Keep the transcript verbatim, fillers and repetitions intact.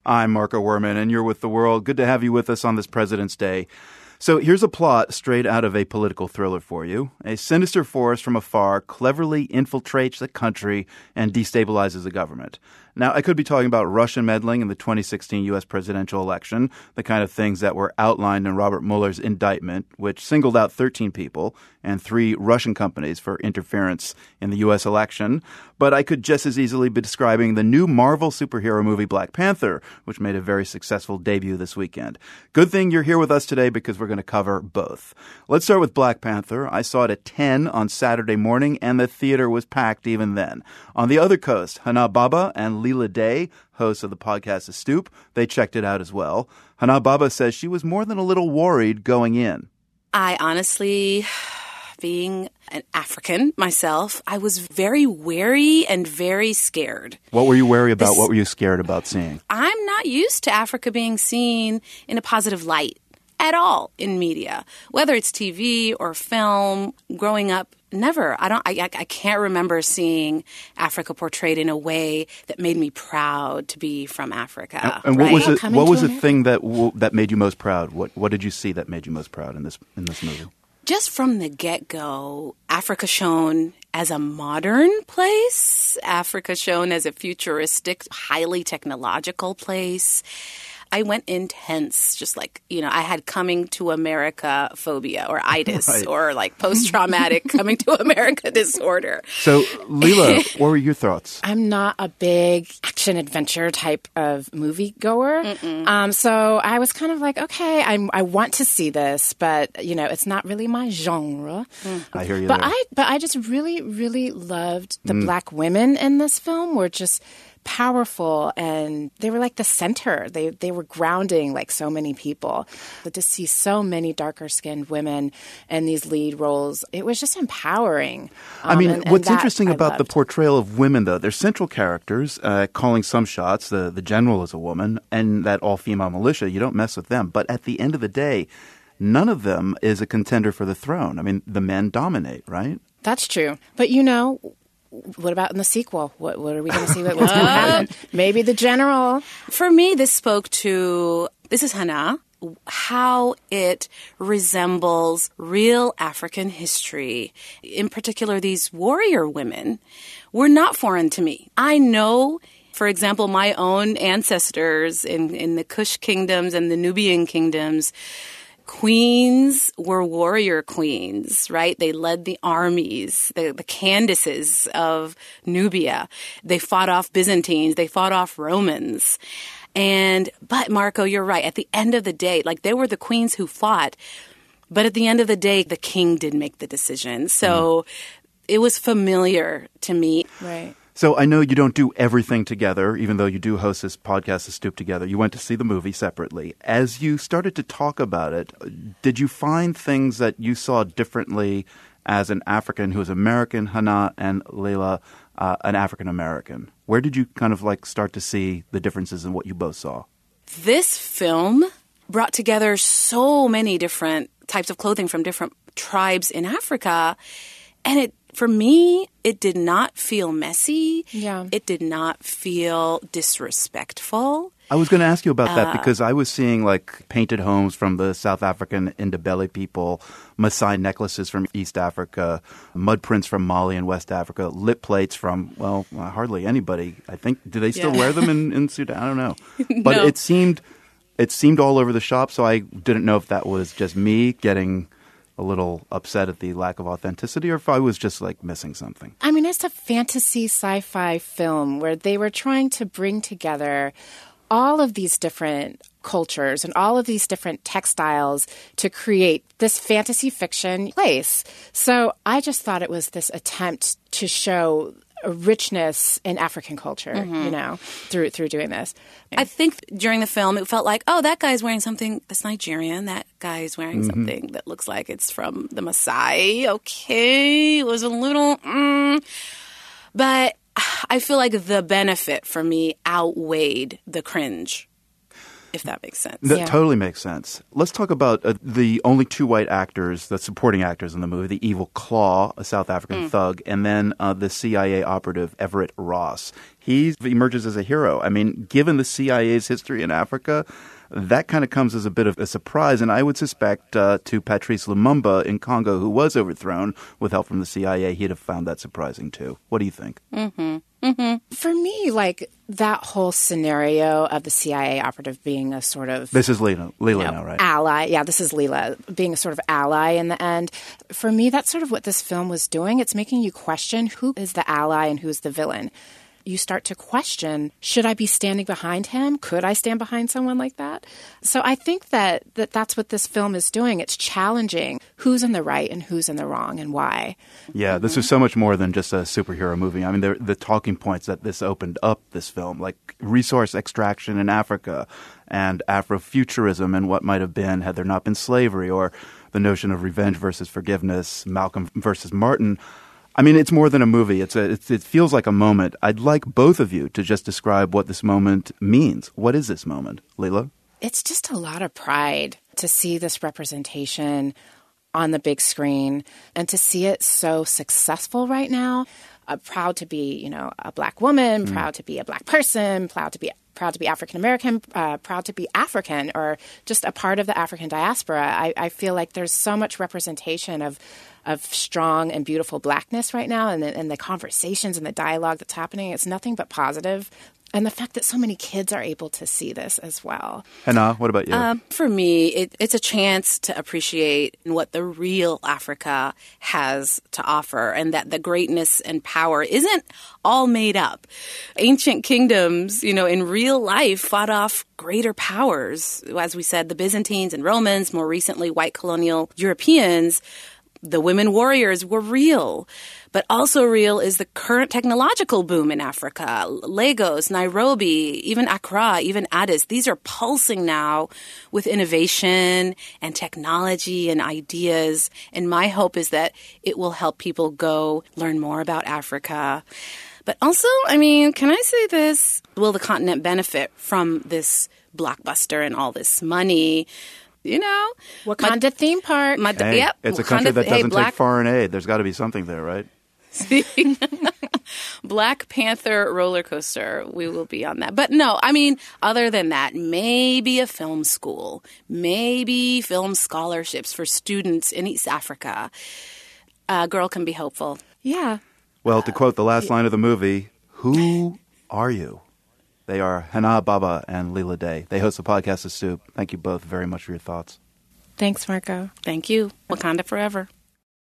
I'm Marco Werman, and you're with The World. Good to have you with us on this President's Day. So here's a plot straight out of a political thriller for you. A sinister force from afar cleverly infiltrates the country and destabilizes the government. Now, I could be talking about Russian meddling in the twenty sixteen U S presidential election, the kind of things that were outlined in Robert Mueller's indictment, which singled out thirteen people and three Russian companies for interference in the U S election. But I could just as easily be describing the new Marvel superhero movie Black Panther, which made a very successful debut this weekend. Good thing you're here with us today because we're going to cover both. Let's start with Black Panther. I saw it at ten on Saturday morning, and the theater was packed even then. On the other coast, Hana Baba and Leela Day, hosts of the podcast The Stoop, they checked it out as well. Hana Baba says she was more than a little worried going in. I honestly, being an African myself, I was very wary and very scared. What were you wary about? This, what were you scared about seeing? I'm not used to Africa being seen in a positive light at all in media, whether it's T V or film. Growing up, never. I don't. I, I can't remember seeing Africa portrayed in a way that made me proud to be from Africa. And, and right? what was it? What was the thing that w- that made you most proud? What What did you see that made you most proud in this in this movie? Just from the get-go, Africa shown as a modern place, Africa shown as a futuristic, highly technological place. I went intense, just like, you know, I had coming to America phobia or itis right. or like post-traumatic coming to America disorder. So, Leela, what were your thoughts? I'm not a big action-adventure type of movie goer. Um, so I was kind of like, okay, I'm, I want to see this, but, you know, it's not really my genre. Mm. I hear you but there. I, but I just really, really loved the mm. black women in this film were just powerful, and they were like the center. They they were grounding like so many people. But to see so many darker-skinned women in these lead roles, it was just empowering. Um, I mean, and, and what's interesting I about loved. the portrayal of women, though, they're central characters, uh, calling some shots. The, the general is a woman, and that all-female militia, you don't mess with them. But at the end of the day, none of them is a contender for the throne. I mean, the men dominate, right? That's true. But, you know, what about in the sequel? What what are we going to see? What's going to happen? Maybe the general. For me, this spoke to, this is Hana, how it resembles real African history. In particular, these warrior women were not foreign to me. I know, for example, my own ancestors in, in the Kush kingdoms and the Nubian kingdoms, queens were warrior queens, right? They led the armies, the, the Candaces of Nubia. They fought off Byzantines. They fought off Romans. And, but Marco, you're right. At the end of the day, like they were the queens who fought, but at the end of the day, the king did make the decision. So mm. it was familiar to me. Right. So I know you don't do everything together, even though you do host this podcast, The Stoop, together. You went to see the movie separately. As you started to talk about it, did you find things that you saw differently as an African who is American, Hana, and Leila, uh, an African-American? Where did you kind of like start to see the differences in what you both saw? This film brought together so many different types of clothing from different tribes in Africa, and it for me, it did not feel messy. Yeah. It did not feel disrespectful. I was going to ask you about that uh, because I was seeing like painted homes from the South African Ndebele people, Maasai necklaces from East Africa, mud prints from Mali and West Africa, lip plates from, well, hardly anybody. I think, do they still yeah. wear them in, in Sudan? I don't know. But no. it seemed it seemed all over the shop, so I didn't know if that was just me getting a little upset at the lack of authenticity or if I was just like missing something. I mean, it's a fantasy sci-fi film where they were trying to bring together all of these different cultures and all of these different textiles to create this fantasy fiction place. So I just thought it was this attempt to show a richness in African culture, mm-hmm. you know, through through doing this. I think during the film, it felt like, oh, that guy's wearing something that's Nigerian. That guy's wearing mm-hmm. something that looks like it's from the Maasai. Okay, it was a little, mm. but I feel like the benefit for me outweighed the cringe, if that makes sense. That yeah. totally makes sense. Let's talk about uh, the only two white actors, the supporting actors in the movie, the evil Claw, a South African mm. thug, and then uh, the C I A operative, Everett Ross. He he emerges as a hero. I mean, given the C I A's history in Africa, that kind of comes as a bit of a surprise. And I would suspect uh, to Patrice Lumumba in Congo, who was overthrown with help from the C I A, he'd have found that surprising too. What do you think? Mm-hmm. Mm-hmm. For me, like that whole scenario of the C I A operative being a sort of... This is Leela, Leela you know, now, right? Ally. Yeah, this is Leela, being a sort of ally in the end. For me, that's sort of what this film was doing. It's making you question who is the ally and who's the villain. You start to question, should I be standing behind him? Could I stand behind someone like that? So I think that, that that's what this film is doing. It's challenging who's in the right and who's in the wrong and why. Yeah, mm-hmm. This was so much more than just a superhero movie. I mean, the, the talking points that this opened up, this film, like resource extraction in Africa and Afrofuturism and what might have been had there not been slavery, or the notion of revenge versus forgiveness, Malcolm versus Martin. I mean, it's more than a movie. It's a, it's, it feels like a moment. I'd like both of you to just describe what this moment means. What is this moment, Leela? It's just a lot of pride to see this representation on the big screen and to see it so successful right now. Uh, proud to be, you know, a Black woman, mm. proud to be a Black person, proud to be proud to be African American, uh, proud to be African, or just a part of the African diaspora. I, I feel like there's so much representation of of strong and beautiful Blackness right now, and the, and the conversations and the dialogue that's happening. It's nothing but positive. And the fact that so many kids are able to see this as well. Hannah, what about you? Um, for me, it, it's a chance to appreciate what the real Africa has to offer, and that the greatness and power isn't all made up. Ancient kingdoms, you know, in real life fought off greater powers. As we said, the Byzantines and Romans, more recently white colonial Europeans. The women warriors were real. But also real is the current technological boom in Africa. Lagos, Nairobi, even Accra, even Addis. These are pulsing now with innovation and technology and ideas. And my hope is that it will help people go learn more about Africa. But also, I mean, can I say this? Will the continent benefit from this blockbuster and all this money? You know, Wakanda my, theme park. My, hey, yep, it's Wakanda, a country that doesn't hey, Black, take foreign aid. There's got to be something there, right? Black Panther roller coaster. We will be on that. But no, I mean, other than that, maybe a film school, maybe film scholarships for students in East Africa. A girl can be hopeful. Yeah. Well, to quote the last line of the movie, who are you? They are Hannah Baba and Leela Day. They host the podcast The Soup. Thank you both very much for your thoughts. Thanks, Marco. Thank you. Wakanda forever.